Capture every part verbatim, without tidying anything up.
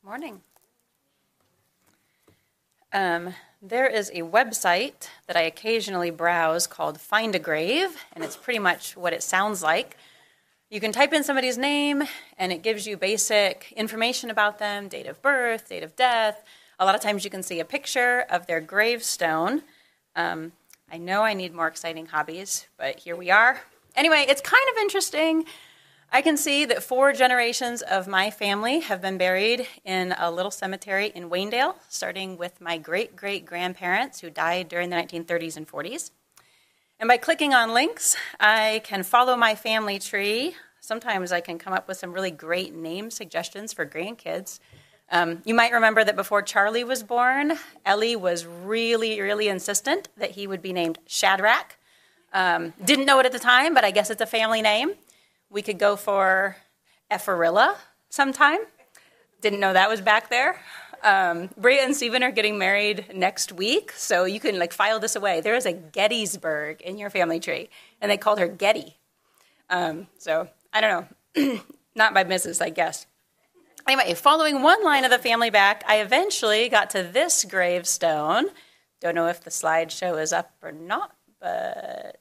Morning. Um, there is a website that I occasionally browse called Find a Grave, and it's pretty much what it sounds like. You can type in somebody's name, and it gives you basic information about them, date of birth, date of death. A lot of times you can see a picture of their gravestone. Um, I know I need more exciting hobbies, but here we are. Anyway, it's kind of interesting. I can see that four generations of my family have been buried in a little cemetery in Waynedale, starting with my great-great-grandparents who died during the nineteen thirties and forties. And by clicking on links, I can follow my family tree. Sometimes I can come up with some really great name suggestions for grandkids. Um, you might remember that before Charlie was born, Ellie was really, really insistent that he would be named Shadrach. Um, didn't know it at the time, but I guess it's a family name. We could go for Ephrilla sometime. Didn't know that was back there. Um, Bria and Stephen are getting married next week, so you can like file this away. There is a Gettysburg in your family tree, and they called her Getty. Um, so I don't know, not by Missus I guess. Anyway, following one line of the family back, I eventually got to this gravestone. Don't know if the slideshow is up or not, but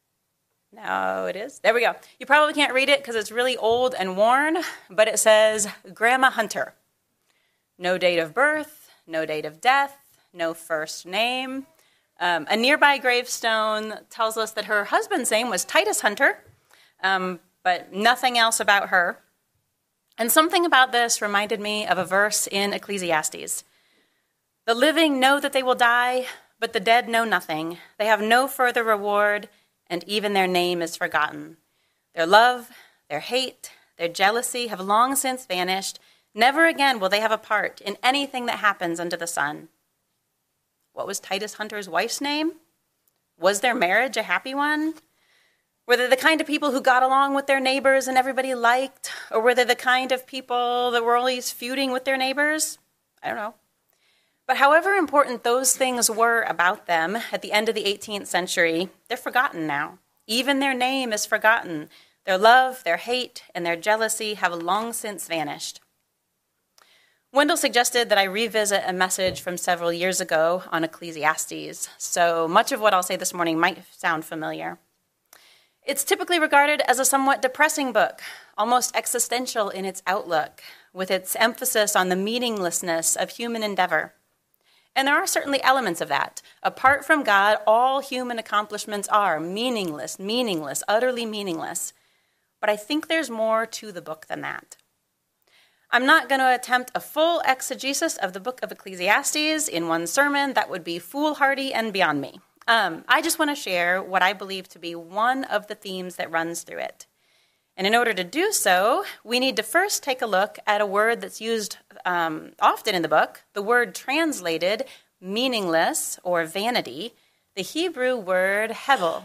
no, it is. There we go. You probably can't read it because it's really old and worn, but it says Grandma Hunter. No date of birth, no date of death, no first name. Um, a nearby gravestone tells us that her husband's name was Titus Hunter, um, but nothing else about her. And something about this reminded me of a verse in Ecclesiastes. The living know that they will die, but the dead know nothing. They have no further reward, and even their name is forgotten. Their love, their hate, their jealousy have long since vanished. Never again will they have a part in anything that happens under the sun. What was Titus Hunter's wife's name? Was their marriage a happy one? Were they the kind of people who got along with their neighbors and everybody liked? Or were they the kind of people that were always feuding with their neighbors? I don't know. But however important those things were about them at the end of the eighteenth century, they're forgotten now. Even their name is forgotten. Their love, their hate, and their jealousy have long since vanished. Wendell suggested that I revisit a message from several years ago on Ecclesiastes, so much of what I'll say this morning might sound familiar. It's typically regarded as a somewhat depressing book, almost existential in its outlook, with its emphasis on the meaninglessness of human endeavor. And there are certainly elements of that. Apart from God, all human accomplishments are meaningless, meaningless, utterly meaningless. But I think there's more to the book than that. I'm not going to attempt a full exegesis of the book of Ecclesiastes in one sermon. That would be foolhardy and beyond me. Um, I just want to share what I believe to be one of the themes that runs through it. And in order to do so, we need to first take a look at a word that's used um, often in the book, the word translated meaningless or vanity, the Hebrew word hevel.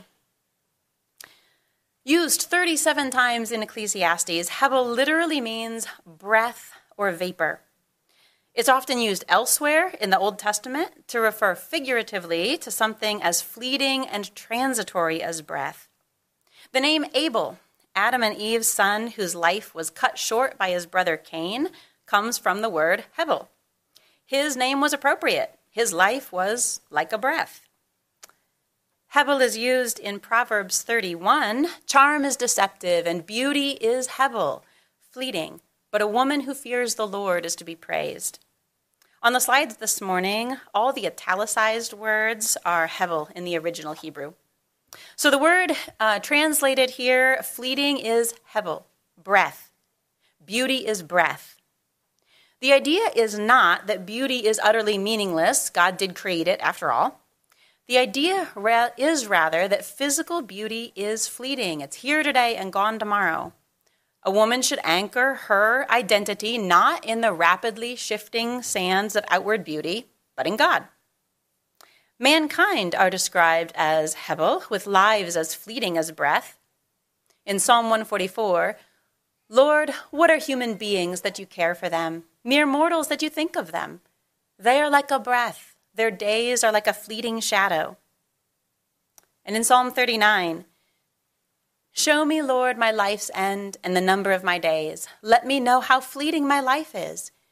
Used thirty-seven times in Ecclesiastes, hevel literally means breath or vapor. It's often used elsewhere in the Old Testament to refer figuratively to something as fleeting and transitory as breath. The name Abel, Adam and Eve's son, whose life was cut short by his brother Cain, comes from the word hevel. His name was appropriate. His life was like a breath. Hevel is used in Proverbs thirty-one. Charm is deceptive and beauty is hevel, fleeting, but a woman who fears the Lord is to be praised. On the slides this morning, all the italicized words are hevel in the original Hebrew. So the word uh, translated here, fleeting, is hevel, breath. Beauty is breath. The idea is not that beauty is utterly meaningless. God did create it, after all. The idea ra- is rather that physical beauty is fleeting. It's here today and gone tomorrow. A woman should anchor her identity not in the rapidly shifting sands of outward beauty, but in God. Mankind are described as hevel, with lives as fleeting as breath. In Psalm one forty-four, Lord, what are human beings that you care for them? Mere mortals that you think of them. They are like a breath. Their days are like a fleeting shadow. And in Psalm thirty-nine, show me, Lord, my life's end and the number of my days. Let me know how fleeting my life is.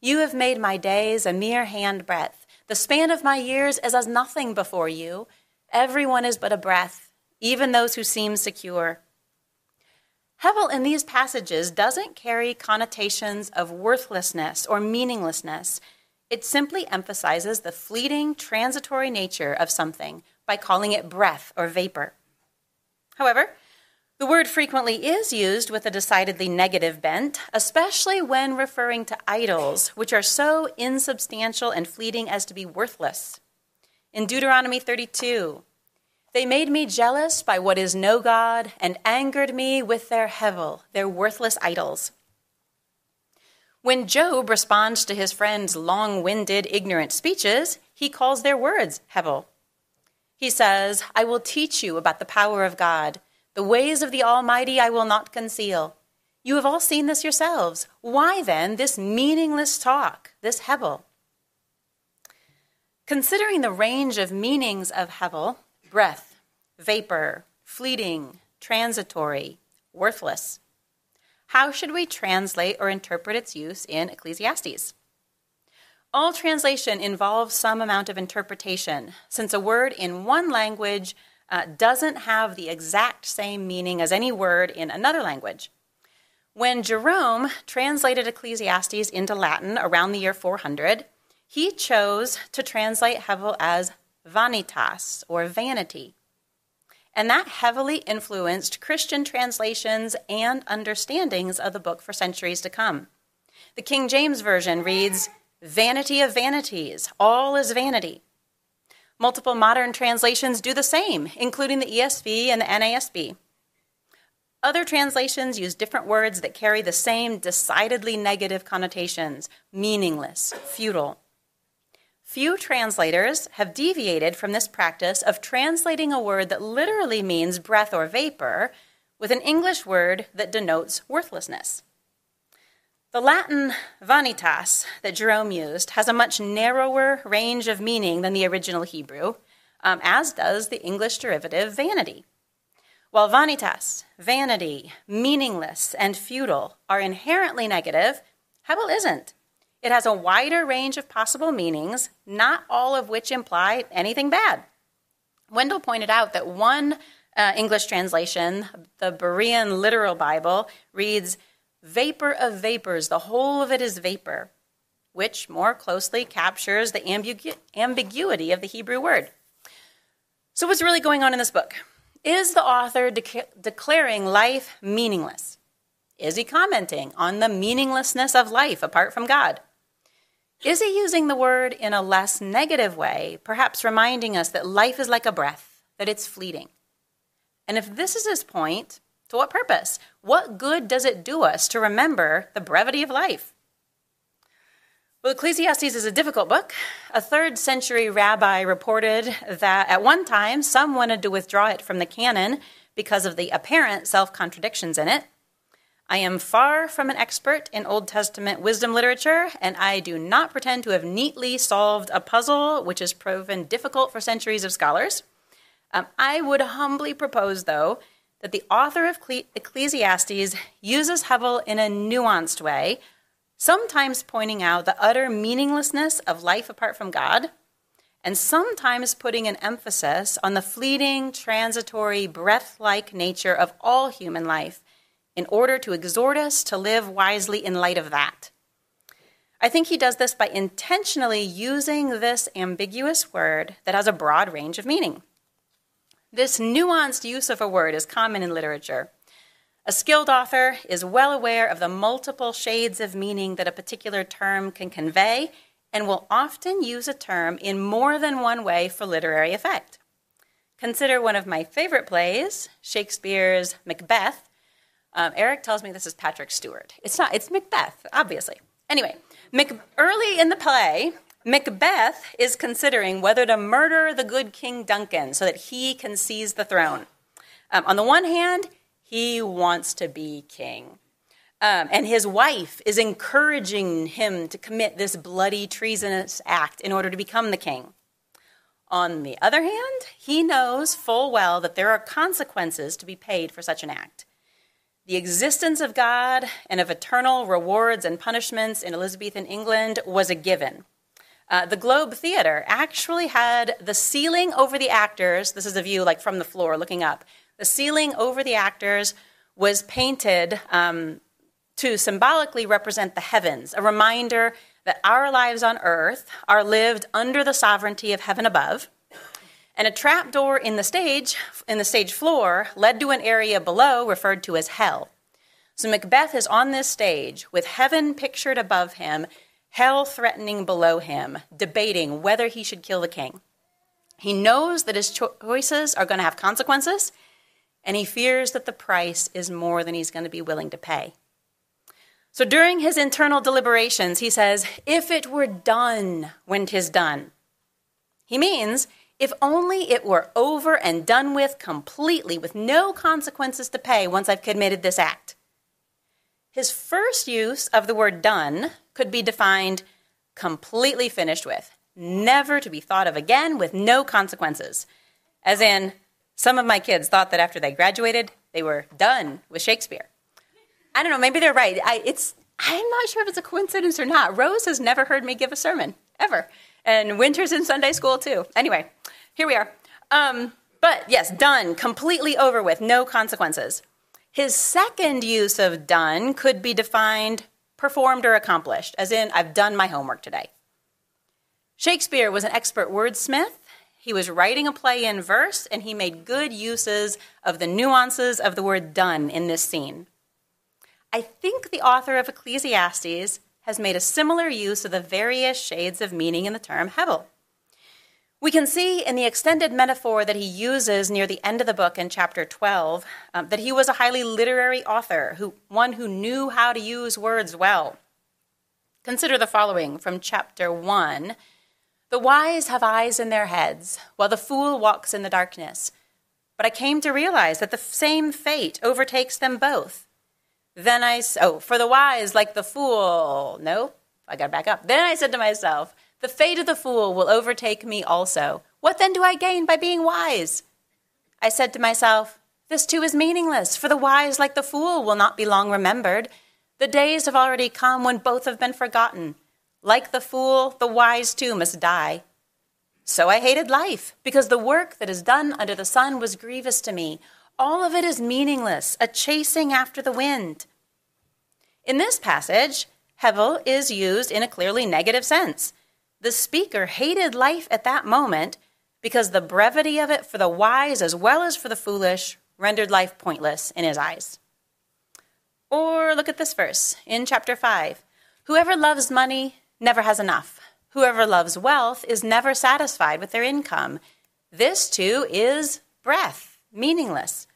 You have made my days a mere handbreadth. The span of my years is as nothing before you. Everyone is but a breath, even those who seem secure. Hevel in these passages doesn't carry connotations of worthlessness or meaninglessness. It simply emphasizes the fleeting, transitory nature of something by calling it breath or vapor. However, the word frequently is used with a decidedly negative bent, especially when referring to idols, which are so insubstantial and fleeting as to be worthless. In Deuteronomy thirty-two, they made me jealous by what is no God and angered me with their hevel, their worthless idols. When Job responds to his friend's long-winded, ignorant speeches, he calls their words hevel. He says, I will teach you about the power of God. The ways of the Almighty I will not conceal. You have all seen this yourselves. Why then this meaningless talk, this hevel? Considering the range of meanings of hevel, breath, vapor, fleeting, transitory, worthless, how should we translate or interpret its use in Ecclesiastes? All translation involves some amount of interpretation, since a word in one language uh, doesn't have the exact same meaning as any word in another language. When Jerome translated Ecclesiastes into Latin around the year four hundred, he chose to translate hevel as vanitas, or vanity. And that heavily influenced Christian translations and understandings of the book for centuries to come. The King James Version reads, vanity of vanities, all is vanity. Multiple modern translations do the same, including the E S V and the N A S B. Other translations use different words that carry the same decidedly negative connotations, meaningless, futile. Few translators have deviated from this practice of translating a word that literally means breath or vapor with an English word that denotes worthlessness. The Latin vanitas that Jerome used has a much narrower range of meaning than the original Hebrew, um, as does the English derivative vanity. While vanitas, vanity, meaningless, and futile are inherently negative, hevel isn't. It has a wider range of possible meanings, not all of which imply anything bad. Wendell pointed out that one uh, English translation, the Berean Literal Bible, reads, vapor of vapors, the whole of it is vapor, which more closely captures the ambigu- ambiguity of the Hebrew word. So what's really going on in this book? Is the author de- declaring life meaningless? Is he commenting on the meaninglessness of life apart from God? Is he using the word in a less negative way, perhaps reminding us that life is like a breath, that it's fleeting? And if this is his point, to what purpose? What good does it do us to remember the brevity of life? Well, Ecclesiastes is a difficult book. A third century rabbi reported that at one time some wanted to withdraw it from the canon because of the apparent self-contradictions in it. I am far from an expert in Old Testament wisdom literature, and I do not pretend to have neatly solved a puzzle which has proven difficult for centuries of scholars. Um, I would humbly propose, though, that the author of Ecclesiastes uses hevel in a nuanced way, sometimes pointing out the utter meaninglessness of life apart from God, and sometimes putting an emphasis on the fleeting, transitory, breath-like nature of all human life, in order to exhort us to live wisely in light of that. I think he does this by intentionally using this ambiguous word that has a broad range of meaning. This nuanced use of a word is common in literature. A skilled author is well aware of the multiple shades of meaning that a particular term can convey and will often use a term in more than one way for literary effect. Consider one of my favorite plays, Shakespeare's Macbeth. Um, Eric tells me this is Patrick Stewart. It's not, it's Macbeth, obviously. Anyway, Mac- early in the play, Macbeth is considering whether to murder the good King Duncan so that he can seize the throne. Um, on the one hand, he wants to be king. Um, and his wife is encouraging him to commit this bloody, treasonous act in order to become the king. On the other hand, he knows full well that there are consequences to be paid for such an act. The existence of God and of eternal rewards and punishments in Elizabethan England was a given. Uh, the Globe Theatre actually had the ceiling over the actors, this is a view like from the floor looking up, the ceiling over the actors was painted um, to symbolically represent the heavens, a reminder that our lives on earth are lived under the sovereignty of heaven above, and a trapdoor in the stage, in the stage floor, led to an area below referred to as hell. So Macbeth is on this stage with heaven pictured above him, hell threatening below him, debating whether he should kill the king. He knows that his choices are going to have consequences, and he fears that the price is more than he's going to be willing to pay. So during his internal deliberations, he says, "If it were done when 'tis done." He means, if only it were over and done with completely, with no consequences to pay once I've committed this act. His first use of the word done could be defined completely finished with, never to be thought of again with no consequences. As in, some of my kids thought that after they graduated, they were done with Shakespeare. I don't know, maybe they're right. I, it's, I'm not sure if it's a coincidence or not. Rose has never heard me give a sermon, ever. And Winter's in Sunday school, too. Anyway, here we are. Um, but yes, done, completely over with, no consequences. His second use of done could be defined performed or accomplished, as in, I've done my homework today. Shakespeare was an expert wordsmith. He was writing a play in verse, and he made good uses of the nuances of the word done in this scene. I think the author of Ecclesiastes has made a similar use of the various shades of meaning in the term hevel. We can see in the extended metaphor that he uses near the end of the book in chapter twelve um, that he was a highly literary author, who, one who knew how to use words well. Consider the following from chapter one. "The wise have eyes in their heads, while the fool walks in the darkness. But I came to realize that the same fate overtakes them both. Then I, oh, for the wise like the fool, no, I got to back up. Then I said to myself, the fate of the fool will overtake me also. What then do I gain by being wise? I said to myself, this too is meaningless, for the wise like the fool will not be long remembered. The days have already come when both have been forgotten. Like the fool, the wise too must die. So I hated life, because the work that is done under the sun was grievous to me. All of it is meaningless, a chasing after the wind." In this passage, hevel is used in a clearly negative sense. The speaker hated life at that moment because the brevity of it for the wise as well as for the foolish rendered life pointless in his eyes. Or look at this verse in chapter five. "Whoever loves money never has enough. Whoever loves wealth is never satisfied with their income. This too is breath, meaningless."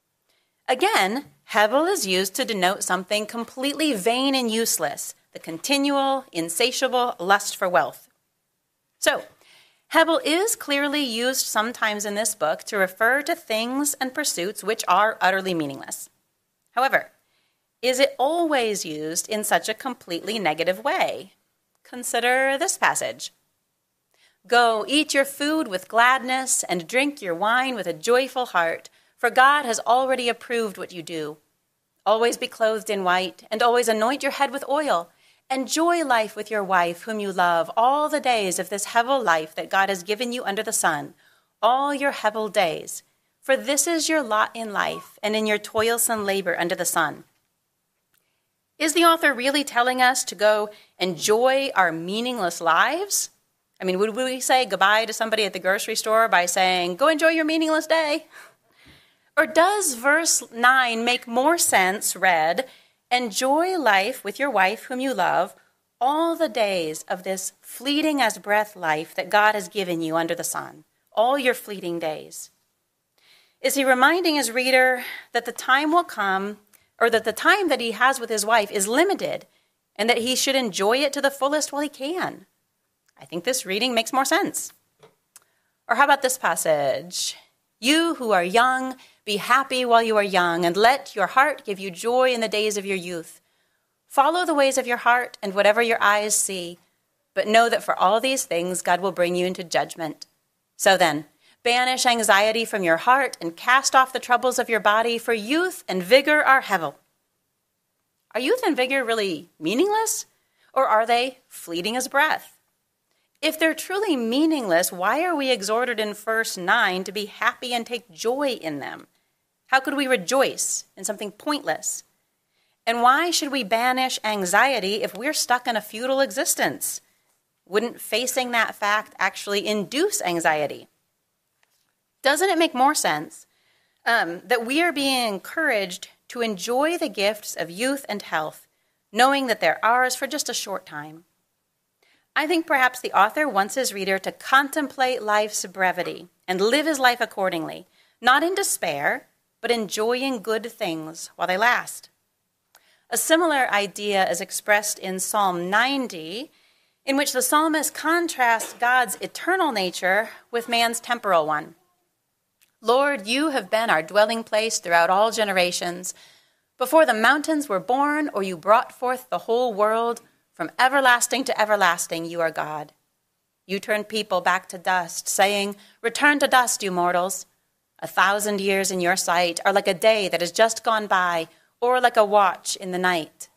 Again, hevel is used to denote something completely vain and useless, the continual, insatiable lust for wealth. So, hevel is clearly used sometimes in this book to refer to things and pursuits which are utterly meaningless. However, is it always used in such a completely negative way? Consider this passage. "Go, eat your food with gladness and drink your wine with a joyful heart, for God has already approved what you do. Always be clothed in white, and always anoint your head with oil. Enjoy life with your wife, whom you love, all the days of this hevel life that God has given you under the sun, all your hevel days. For this is your lot in life, and in your toilsome labor under the sun." Is the author really telling us to go enjoy our meaningless lives? I mean, would we say goodbye to somebody at the grocery store by saying, "Go enjoy your meaningless day"? Or does verse nine make more sense read, "Enjoy life with your wife whom you love all the days of this fleeting as breath life that God has given you under the sun, all your fleeting days"? Is he reminding his reader that the time will come, or that the time that he has with his wife is limited, and that he should enjoy it to the fullest while he can? I think this reading makes more sense. Or how about this passage? "You who are young, be happy while you are young, and let your heart give you joy in the days of your youth. Follow the ways of your heart and whatever your eyes see, but know that for all these things God will bring you into judgment. So then, Banish anxiety from your heart and cast off the troubles of your body, for youth and vigor are hevel. Are youth and vigor really meaningless, or are they fleeting as breath? If they're truly meaningless, why are we exhorted in verse nine to be happy and take joy in them? How could we rejoice in something pointless? And why should we banish anxiety if we're stuck in a futile existence? Wouldn't facing that fact actually induce anxiety? Doesn't it make more sense um, that we are being encouraged to enjoy the gifts of youth and health, knowing that they're ours for just a short time? I think perhaps the author wants his reader to contemplate life's brevity and live his life accordingly, not in despair, but enjoying good things while they last. A similar idea is expressed in Psalm ninety, in which the psalmist contrasts God's eternal nature with man's temporal one. Lord, you have been our dwelling place throughout all generations. Before the mountains were born, or you brought forth the whole world, from everlasting to everlasting, you are God. You turn people back to dust, saying, return to dust, you mortals. A thousand years in your sight are like a day that has just gone by, or like a watch in the night.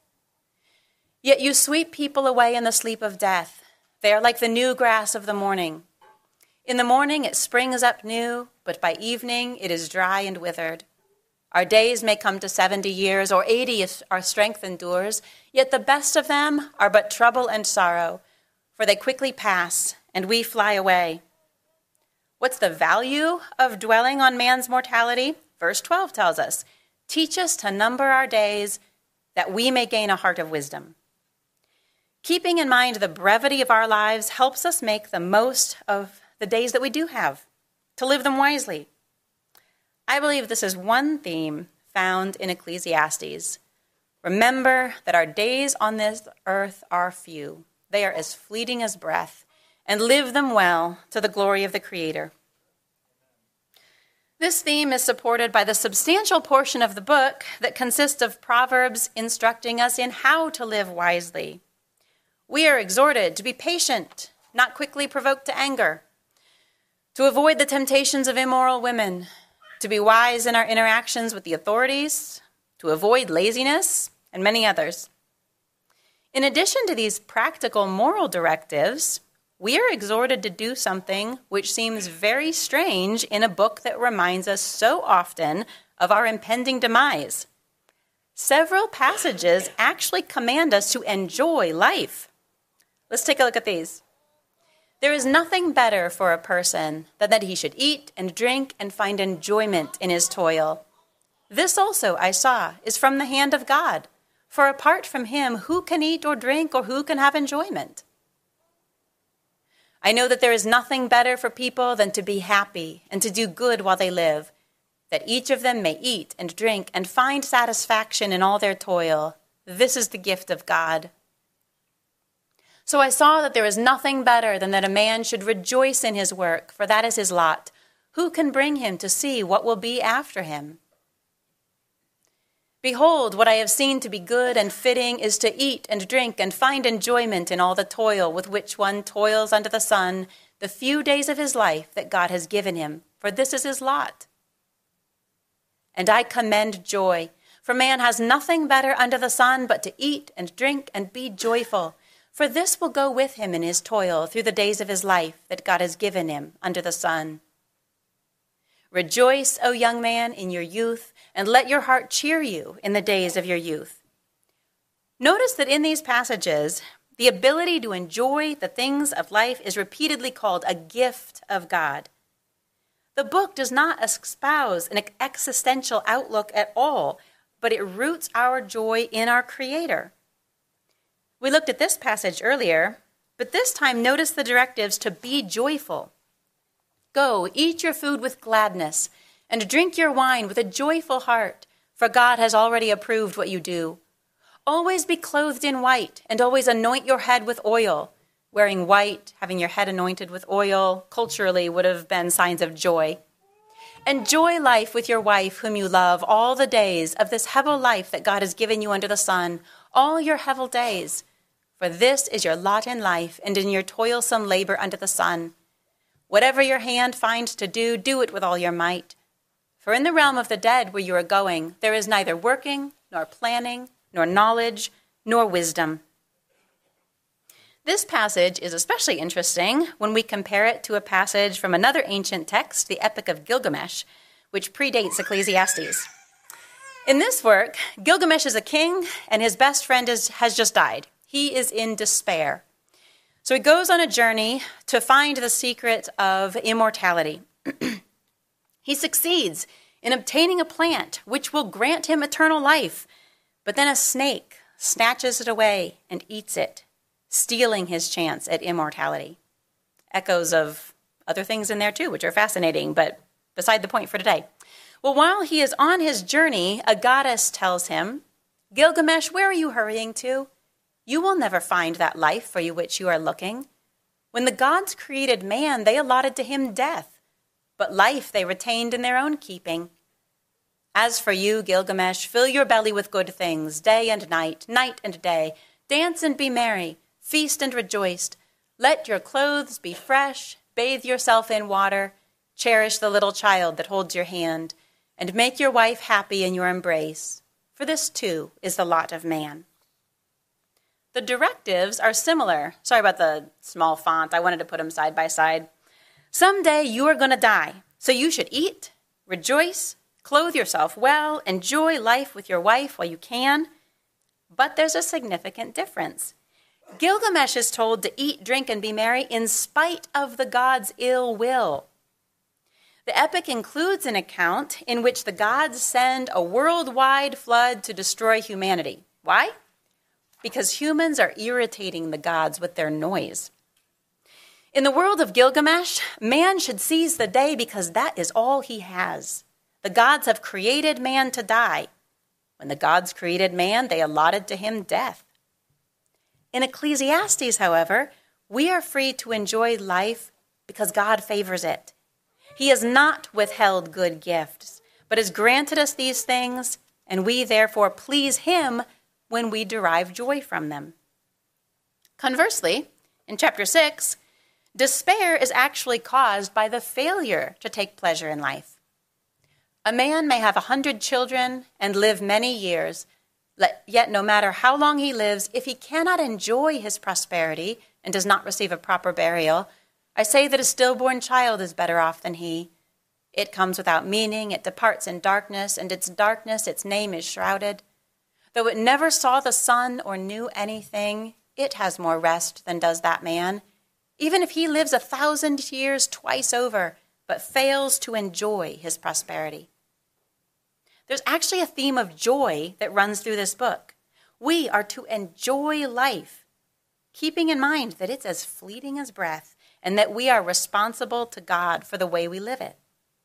Yet you sweep people away in the sleep of death. They are like the new grass of the morning. In the morning it springs up new, but by evening it is dry and withered. Our days may come to seventy years, or eighty if our strength endures, yet the best of them are but trouble and sorrow, for they quickly pass, and we fly away. What's the value of dwelling on man's mortality? Verse twelve tells us, teach us to number our days, that we may gain a heart of wisdom. Keeping in mind the brevity of our lives helps us make the most of the days that we do have, to live them wisely. I believe this is one theme found in Ecclesiastes. Remember that our days on this earth are few. They are as fleeting as breath, and live them well to the glory of the Creator. This theme is supported by the substantial portion of the book that consists of Proverbs instructing us in how to live wisely. We are exhorted to be patient, not quickly provoked to anger, to avoid the temptations of immoral women, to be wise in our interactions with the authorities, to avoid laziness, and many others. In addition to these practical moral directives, we are exhorted to do something which seems very strange in a book that reminds us so often of our impending demise. Several passages actually command us to enjoy life. Let's take a look at these. There is nothing better for a person than that he should eat and drink and find enjoyment in his toil. This also, I saw, is from the hand of God. For apart from him, who can eat or drink or who can have enjoyment? I know that there is nothing better for people than to be happy and to do good while they live, that each of them may eat and drink and find satisfaction in all their toil. This is the gift of God. So I saw that there is nothing better than that a man should rejoice in his work, for that is his lot. Who can bring him to see what will be after him? Behold, what I have seen to be good and fitting is to eat and drink and find enjoyment in all the toil with which one toils under the sun, the few days of his life that God has given him, for this is his lot. And I commend joy, for man has nothing better under the sun but to eat and drink and be joyful, for this will go with him in his toil through the days of his life that God has given him under the sun. Rejoice, O young man, in your youth, and let your heart cheer you in the days of your youth. Notice that in these passages, the ability to enjoy the things of life is repeatedly called a gift of God. The book does not espouse an existential outlook at all, but it roots our joy in our Creator. We looked at this passage earlier, but this time notice the directives to be joyful. Go, eat your food with gladness, and drink your wine with a joyful heart, for God has already approved what you do. Always be clothed in white, and always anoint your head with oil. Wearing white, having your head anointed with oil, culturally would have been signs of joy. Enjoy life with your wife whom you love all the days of this hevel life that God has given you under the sun, all your hevel days. For this is your lot in life and in your toilsome labor under the sun. Whatever your hand finds to do, do it with all your might. For in the realm of the dead where you are going, there is neither working, nor planning, nor knowledge, nor wisdom. This passage is especially interesting when we compare it to a passage from another ancient text, the Epic of Gilgamesh, which predates Ecclesiastes. In this work, Gilgamesh is a king, and his best friend is, has just died. He is in despair. So he goes on a journey to find the secret of immortality. He succeeds in obtaining a plant which will grant him eternal life, but then a snake snatches it away and eats it, stealing his chance at immortality. Echoes of other things in there too, which are fascinating, but beside the point for today. Well, while he is on his journey, a goddess tells him, "Gilgamesh, where are you hurrying to? You will never find that life for you which you are looking. When the gods created man, they allotted to him death, but life they retained in their own keeping. As for you, Gilgamesh, fill your belly with good things, day and night, night and day. Dance and be merry, feast and rejoice. Let your clothes be fresh, bathe yourself in water, cherish the little child that holds your hand, and make your wife happy in your embrace, for this too is the lot of man." The directives are similar. Sorry about the small font. I wanted to put them side by side. Someday you are going to die, so you should eat, rejoice, clothe yourself well, enjoy life with your wife while you can. But there's a significant difference. Gilgamesh is told to eat, drink, and be merry in spite of the gods' ill will. The epic includes an account in which the gods send a worldwide flood to destroy humanity. Why? Because humans are irritating the gods with their noise. In the world of Gilgamesh, man should seize the day because that is all he has. The gods have created man to die. When the gods created man, they allotted to him death. In Ecclesiastes, however, we are free to enjoy life because God favors it. He has not withheld good gifts, but has granted us these things, and we therefore please him when we derive joy from them. Conversely, in chapter six, despair is actually caused by the failure to take pleasure in life. A man may have a hundred children and live many years, yet no matter how long he lives, if he cannot enjoy his prosperity and does not receive a proper burial, I say that a stillborn child is better off than he. It comes without meaning, it departs in darkness, and its darkness its name is shrouded. Though it never saw the sun or knew anything, it has more rest than does that man, even if he lives a thousand years twice over, but fails to enjoy his prosperity. There's actually a theme of joy that runs through this book. We are to enjoy life, keeping in mind that it's as fleeting as breath, and that we are responsible to God for the way we live it.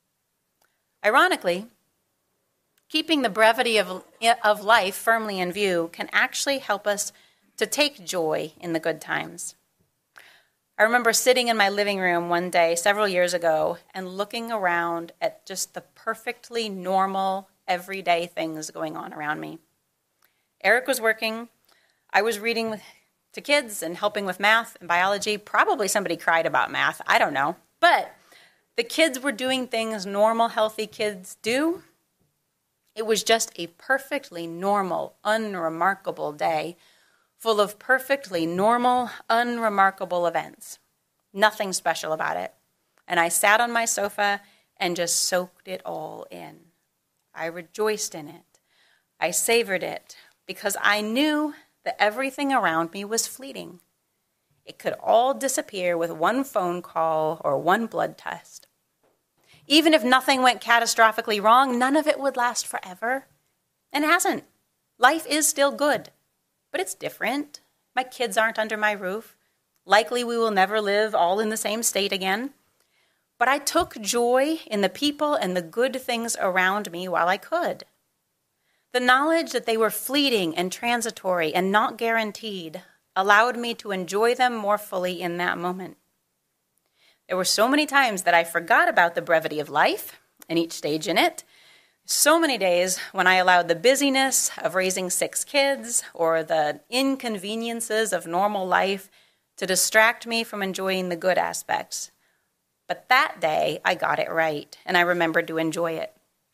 Ironically, keeping the brevity of, of life firmly in view can actually help us to take joy in the good times. I remember sitting in my living room one day several years ago and looking around at just the perfectly normal, everyday things going on around me. Eric was working. I was reading with, to kids and helping with math and biology. Probably somebody cried about math. I don't know. But the kids were doing things normal, healthy kids do. It was just a perfectly normal, unremarkable day full of perfectly normal, unremarkable events. Nothing special about it. And I sat on my sofa and just soaked it all in. I rejoiced in it. I savored it because I knew that everything around me was fleeting. It could all disappear with one phone call or one blood test. Even if nothing went catastrophically wrong, none of it would last forever. And it hasn't. Life is still good, but it's different. My kids aren't under my roof. Likely we will never live all in the same state again. But I took joy in the people and the good things around me while I could. The knowledge that they were fleeting and transitory and not guaranteed allowed me to enjoy them more fully in that moment. There were so many times that I forgot about the brevity of life and each stage in it. So many days when I allowed the busyness of raising six kids or the inconveniences of normal life to distract me from enjoying the good aspects. But that day, I got it right, and I remembered to enjoy it.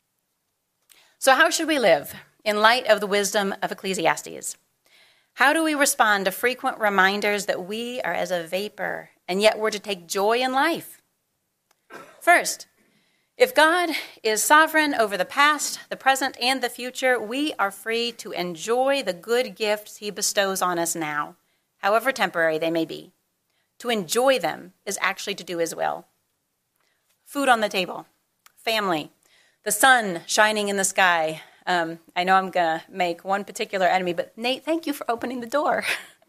So how should we live in light of the wisdom of Ecclesiastes? How do we respond to frequent reminders that we are as a vapor, and yet we're to take joy in life? First, if God is sovereign over the past, the present, and the future, we are free to enjoy the good gifts he bestows on us now, however temporary they may be. To enjoy them is actually to do his will. Food on the table, family, the sun shining in the sky. Um, I know I'm going to make one particular enemy, but Nate, thank you for opening the door.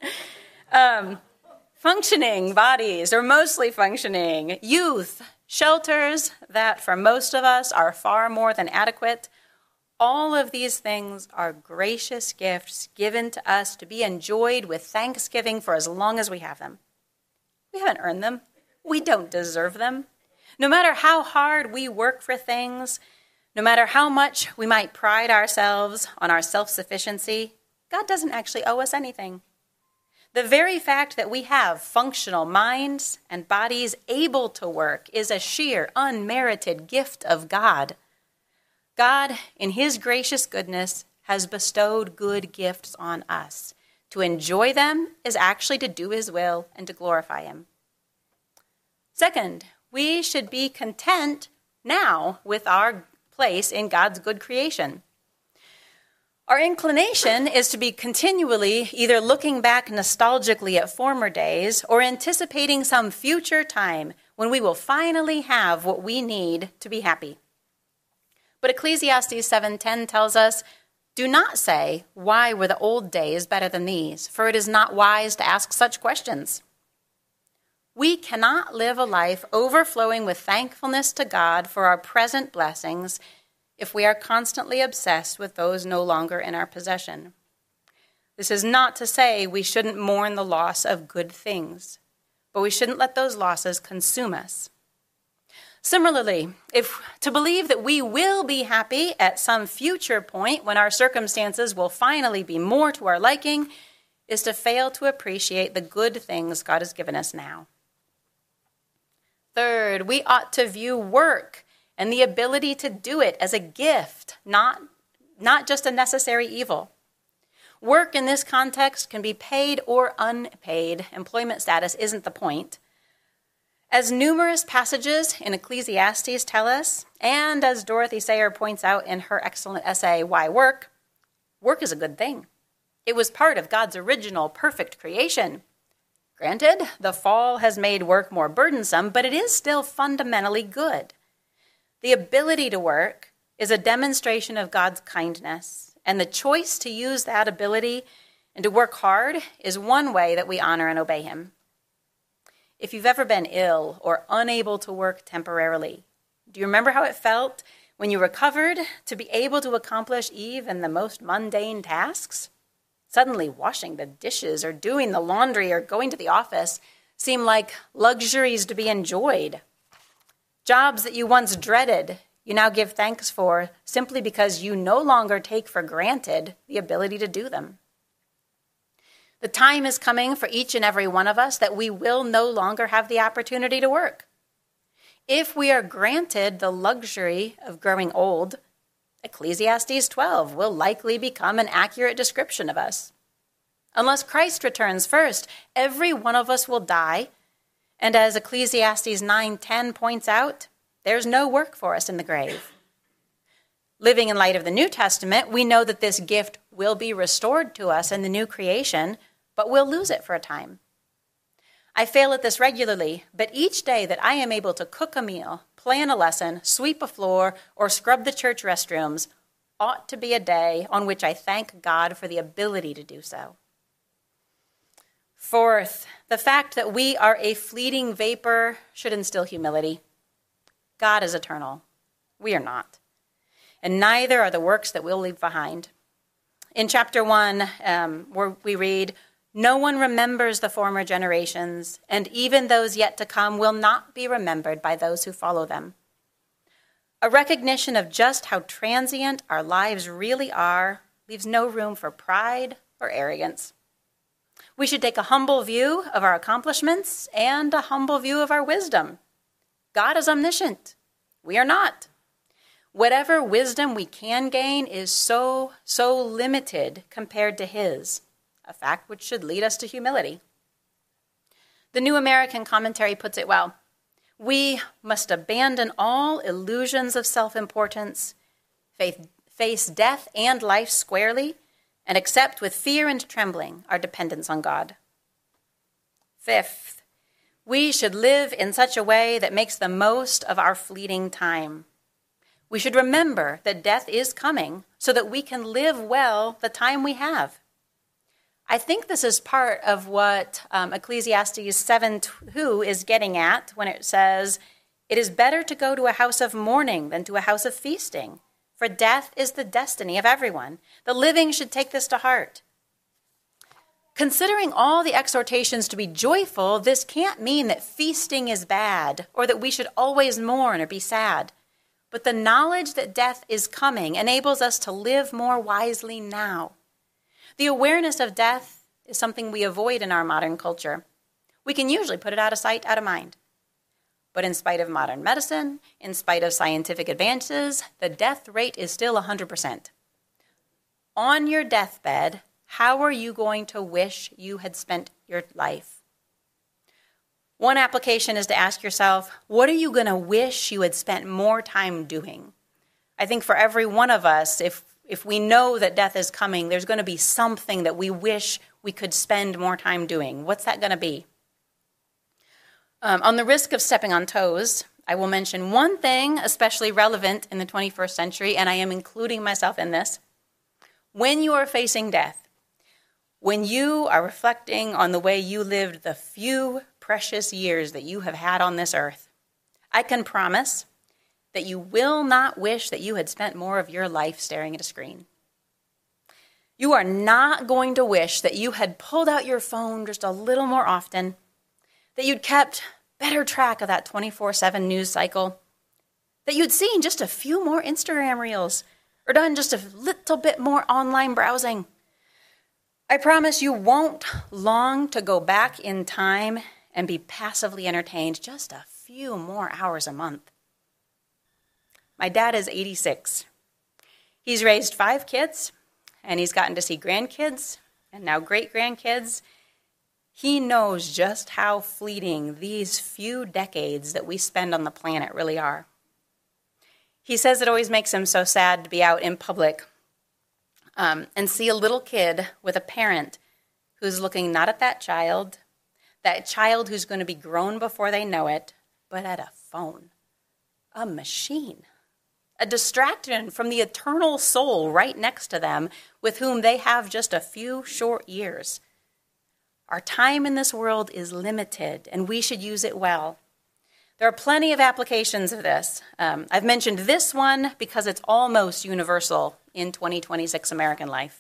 um, functioning bodies, or mostly functioning, youth, shelters that for most of us are far more than adequate. All of these things are gracious gifts given to us to be enjoyed with thanksgiving for as long as we have them. We haven't earned them. We don't deserve them. No matter how hard we work for things, no matter how much we might pride ourselves on our self-sufficiency, God doesn't actually owe us anything. The very fact that we have functional minds and bodies able to work is a sheer, unmerited gift of God. God, in his gracious goodness, has bestowed good gifts on us. To enjoy them is actually to do his will and to glorify him. Second, we should be content now with our place in God's good creation. Our inclination is to be continually either looking back nostalgically at former days or anticipating some future time when we will finally have what we need to be happy. But Ecclesiastes seven ten tells us, "Do not say, 'Why were the old days better than these?' For it is not wise to ask such questions." We cannot live a life overflowing with thankfulness to God for our present blessings if we are constantly obsessed with those no longer in our possession. This is not to say we shouldn't mourn the loss of good things, but we shouldn't let those losses consume us. Similarly, if to believe that we will be happy at some future point when our circumstances will finally be more to our liking is to fail to appreciate the good things God has given us now. Third, we ought to view work and the ability to do it as a gift, not, not just a necessary evil. Work in this context can be paid or unpaid. Employment status isn't the point. As numerous passages in Ecclesiastes tell us, and as Dorothy Sayre points out in her excellent essay, Why Work? Work is a good thing. It was part of God's original perfect creation. Granted, the fall has made work more burdensome, but it is still fundamentally good. The ability to work is a demonstration of God's kindness, and the choice to use that ability and to work hard is one way that we honor and obey him. If you've ever been ill or unable to work temporarily, do you remember how it felt when you recovered to be able to accomplish even the most mundane tasks? Suddenly washing the dishes or doing the laundry or going to the office seem like luxuries to be enjoyed. Jobs that you once dreaded, you now give thanks for simply because you no longer take for granted the ability to do them. The time is coming for each and every one of us that we will no longer have the opportunity to work. If we are granted the luxury of growing old, Ecclesiastes twelve will likely become an accurate description of us. Unless Christ returns first, every one of us will die, and as Ecclesiastes nine ten points out, there's no work for us in the grave. Living in light of the New Testament, we know that this gift will be restored to us in the new creation, but we'll lose it for a time. I fail at this regularly, but each day that I am able to cook a meal, plan a lesson, sweep a floor, or scrub the church restrooms ought to be a day on which I thank God for the ability to do so. Fourth, the fact that we are a fleeting vapor should instill humility. God is eternal. We are not. And neither are the works that we'll leave behind. In chapter one, um, where we read, "No one remembers the former generations, and even those yet to come will not be remembered by those who follow them." A recognition of just how transient our lives really are leaves no room for pride or arrogance. We should take a humble view of our accomplishments and a humble view of our wisdom. God is omniscient. We are not. Whatever wisdom we can gain is so, so limited compared to his, a fact which should lead us to humility. The New American Commentary puts it well. We must abandon all illusions of self-importance, face death and life squarely, and accept with fear and trembling our dependence on God. Fifth, we should live in such a way that makes the most of our fleeting time. We should remember that death is coming so that we can live well the time we have. I think this is part of what um, Ecclesiastes seven two is getting at when it says, "It is better to go to a house of mourning than to a house of feasting, for death is the destiny of everyone. The living should take this to heart." Considering all the exhortations to be joyful, this can't mean that feasting is bad or that we should always mourn or be sad. But the knowledge that death is coming enables us to live more wisely now. The awareness of death is something we avoid in our modern culture. We can usually put it out of sight, out of mind. But in spite of modern medicine, in spite of scientific advances, the death rate is still one hundred percent. On your deathbed, how are you going to wish you had spent your life? One application is to ask yourself, what are you going to wish you had spent more time doing? I think for every one of us, if if we know that death is coming, there's going to be something that we wish we could spend more time doing. What's that going to be? Um, on the risk of stepping on toes, I will mention one thing especially relevant in the twenty-first century, and I am including myself in this. When you are facing death, when you are reflecting on the way you lived the few precious years that you have had on this earth, I can promise that you will not wish that you had spent more of your life staring at a screen. You are not going to wish that you had pulled out your phone just a little more often, that you'd kept better track of that twenty-four seven news cycle, that you'd seen just a few more Instagram reels, or done just a little bit more online browsing. I promise you won't long to go back in time and be passively entertained just a few more hours a month. My dad is eighty-six. He's raised five kids, and he's gotten to see grandkids, and now great-grandkids. He knows just how fleeting these few decades that we spend on the planet really are. He says it always makes him so sad to be out in public um, and see a little kid with a parent who's looking not at that child, that child who's going to be grown before they know it, but at a phone, a machine, a distraction from the eternal soul right next to them with whom they have just a few short years. Our time in this world is limited, and we should use it well. There are plenty of applications of this. Um, I've mentioned this one because it's almost universal in twenty twenty-six American life.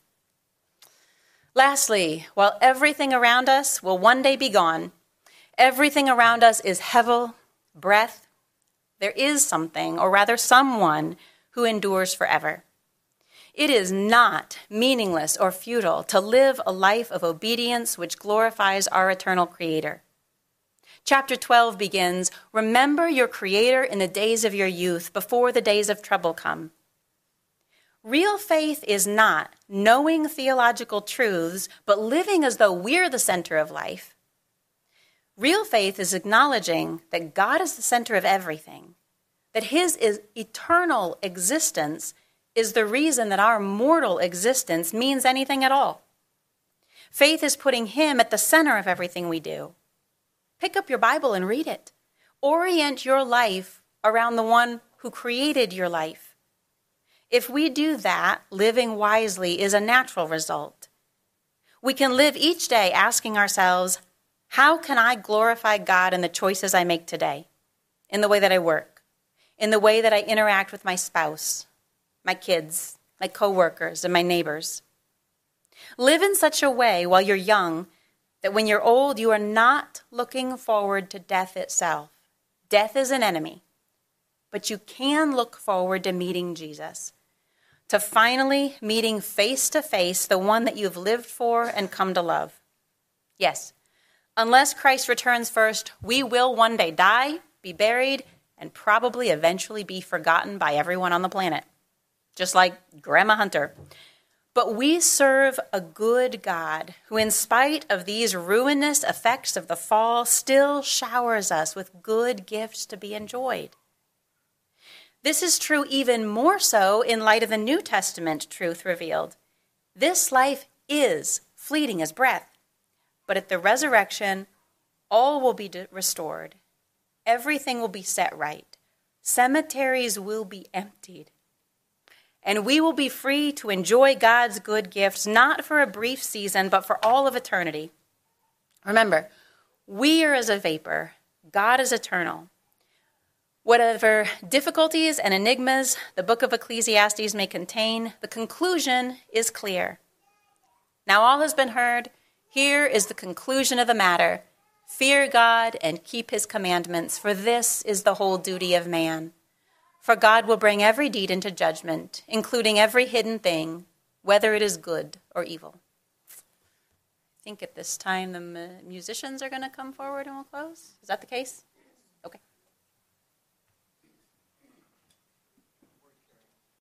Lastly, while everything around us will one day be gone, everything around us is hevel, breath, there is something, or rather someone, who endures forever. It is not meaningless or futile to live a life of obedience which glorifies our eternal Creator. Chapter twelve begins, "Remember your Creator in the days of your youth, before the days of trouble come." Real faith is not knowing theological truths, but living as though we're the center of life. Real faith is acknowledging that God is the center of everything, that His is eternal existence is the reason that our mortal existence means anything at all. Faith is putting Him at the center of everything we do. Pick up your Bible and read it. Orient your life around the one who created your life. If we do that, living wisely is a natural result. We can live each day asking ourselves, how can I glorify God in the choices I make today? In the way that I work, in the way that I interact with my spouse, my kids, my coworkers, and my neighbors. Live in such a way while you're young that when you're old, you are not looking forward to death itself. Death is an enemy, but you can look forward to meeting Jesus, to finally meeting face to face the one that you've lived for and come to love. Yes, unless Christ returns first, we will one day die, be buried, and probably eventually be forgotten by everyone on the planet, just like Grandma Hunter. But we serve a good God who, in spite of these ruinous effects of the fall, still showers us with good gifts to be enjoyed. This is true even more so in light of the New Testament truth revealed. This life is fleeting as breath, but at the resurrection, all will be restored. Everything will be set right. Cemeteries will be emptied. And we will be free to enjoy God's good gifts, not for a brief season, but for all of eternity. Remember, we are as a vapor. God is eternal. Whatever difficulties and enigmas the book of Ecclesiastes may contain, the conclusion is clear. Now all has been heard. Here is the conclusion of the matter. Fear God and keep his commandments, for this is the whole duty of man. For God will bring every deed into judgment, including every hidden thing, whether it is good or evil. I think at this time the musicians are going to come forward and we'll close. Is that the case?